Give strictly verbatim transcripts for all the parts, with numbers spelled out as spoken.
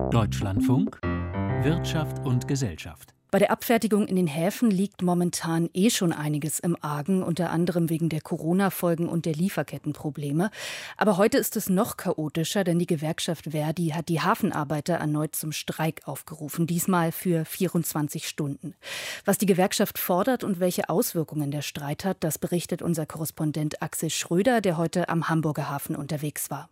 Deutschlandfunk Wirtschaft und Gesellschaft. Bei der Abfertigung in den Häfen liegt momentan eh schon einiges im Argen, unter anderem wegen der Corona-Folgen und der Lieferkettenprobleme. Aber heute ist es noch chaotischer, denn die Gewerkschaft ver.di hat die Hafenarbeiter erneut zum Streik aufgerufen, diesmal für vierundzwanzig Stunden. Was die Gewerkschaft fordert und welche Auswirkungen der Streit hat, das berichtet unser Korrespondent Axel Schröder, der heute am Hamburger Hafen unterwegs war.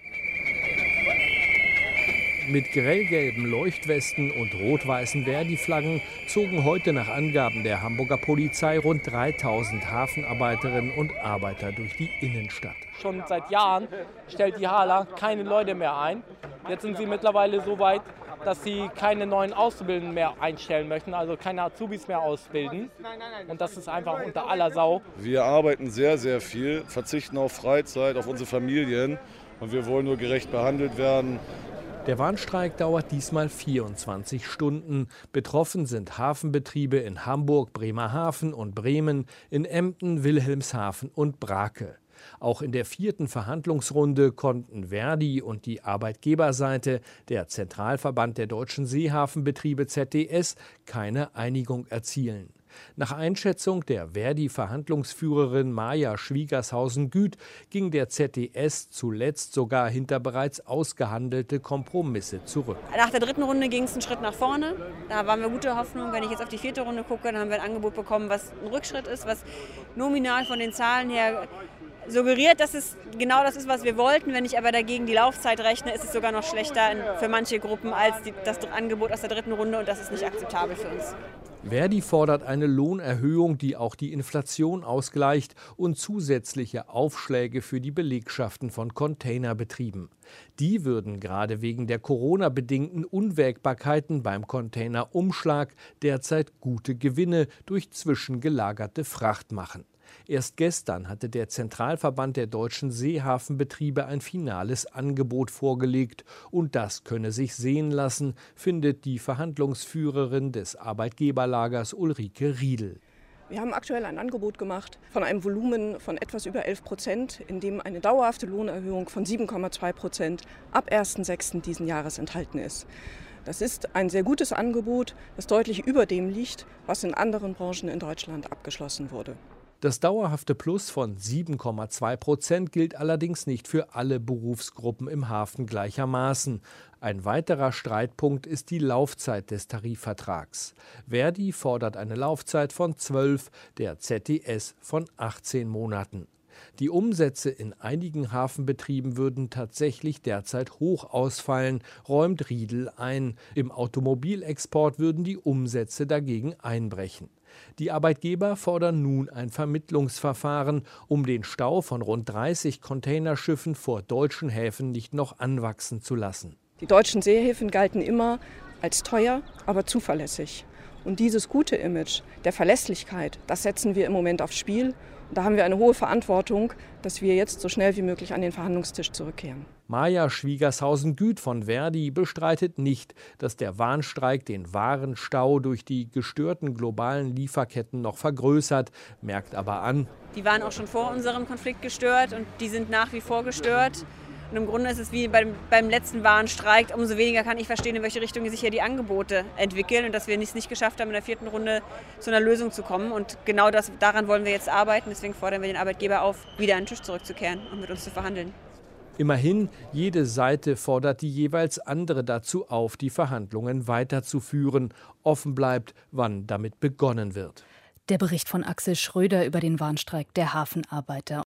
Mit grellgelben Leuchtwesten und rot-weißen ver.di-Flaggen zogen heute nach Angaben der Hamburger Polizei rund dreitausend Hafenarbeiterinnen und Arbeiter durch die Innenstadt. Schon seit Jahren stellt die Hala keine Leute mehr ein. Jetzt sind sie mittlerweile so weit, dass sie keine neuen Auszubildenden mehr einstellen möchten, also keine Azubis mehr ausbilden. Und das ist einfach unter aller Sau. Wir arbeiten sehr, sehr viel, verzichten auf Freizeit, auf unsere Familien und wir wollen nur gerecht behandelt werden. Der Warnstreik dauert diesmal vierundzwanzig Stunden. Betroffen sind Hafenbetriebe in Hamburg, Bremerhaven und Bremen, in Emden, Wilhelmshaven und Brake. Auch in der vierten Verhandlungsrunde konnten ver.di und die Arbeitgeberseite, der Zentralverband der deutschen Seehafenbetriebe Z D S, keine Einigung erzielen. Nach Einschätzung der ver.di-Verhandlungsführerin Maja Schwiegershausen-Güth ging der Z D S zuletzt sogar hinter bereits ausgehandelte Kompromisse zurück. Nach der dritten Runde ging es einen Schritt nach vorne. Da waren wir gute Hoffnung. Wenn ich jetzt auf die vierte Runde gucke, dann haben wir ein Angebot bekommen, was ein Rückschritt ist, was nominal von den Zahlen her suggeriert, dass es genau das ist, was wir wollten. Wenn ich aber dagegen die Laufzeit rechne, ist es sogar noch schlechter für manche Gruppen als die, das Angebot aus der dritten Runde. Und das ist nicht akzeptabel für uns. ver.di fordert eine Lohnerhöhung, die auch die Inflation ausgleicht, und zusätzliche Aufschläge für die Belegschaften von Containerbetrieben. Die würden gerade wegen der Corona-bedingten Unwägbarkeiten beim Containerumschlag derzeit gute Gewinne durch zwischengelagerte Fracht machen. Erst gestern hatte der Zentralverband der deutschen Seehafenbetriebe ein finales Angebot vorgelegt. Und das könne sich sehen lassen, findet die Verhandlungsführerin des Arbeitgeberlagers Ulrike Riedel. Wir haben aktuell ein Angebot gemacht von einem Volumen von etwas über elf Prozent, in dem eine dauerhafte Lohnerhöhung von sieben Komma zwei Prozent ab ersten sechsten diesen Jahres enthalten ist. Das ist ein sehr gutes Angebot, das deutlich über dem liegt, was in anderen Branchen in Deutschland abgeschlossen wurde. Das dauerhafte Plus von sieben Komma zwei Prozent gilt allerdings nicht für alle Berufsgruppen im Hafen gleichermaßen. Ein weiterer Streitpunkt ist die Laufzeit des Tarifvertrags. ver.di fordert eine Laufzeit von zwölf, der Z D S von achtzehn Monaten. Die Umsätze in einigen Hafenbetrieben würden tatsächlich derzeit hoch ausfallen, räumt Riedel ein. Im Automobilexport würden die Umsätze dagegen einbrechen. Die Arbeitgeber fordern nun ein Vermittlungsverfahren, um den Stau von rund dreißig Containerschiffen vor deutschen Häfen nicht noch anwachsen zu lassen. Die deutschen Seehäfen galten immer als teuer, aber zuverlässig. Und dieses gute Image der Verlässlichkeit, das setzen wir im Moment aufs Spiel. Und da haben wir eine hohe Verantwortung, dass wir jetzt so schnell wie möglich an den Verhandlungstisch zurückkehren. Maja Schwiegershausen-Güth von ver.di bestreitet nicht, dass der Warnstreik den Warenstau durch die gestörten globalen Lieferketten noch vergrößert, merkt aber an: Die waren auch schon vor unserem Konflikt gestört und die sind nach wie vor gestört. Und im Grunde ist es wie beim, beim letzten Warnstreik, umso weniger kann ich verstehen, in welche Richtung sich hier die Angebote entwickeln und dass wir es nicht geschafft haben, in der vierten Runde zu einer Lösung zu kommen. Und genau das, daran wollen wir jetzt arbeiten. Deswegen fordern wir den Arbeitgeber auf, wieder an den Tisch zurückzukehren und mit uns zu verhandeln. Immerhin, jede Seite fordert die jeweils andere dazu auf, die Verhandlungen weiterzuführen. Offen bleibt, wann damit begonnen wird. Der Bericht von Axel Schröder über den Warnstreik der Hafenarbeiter.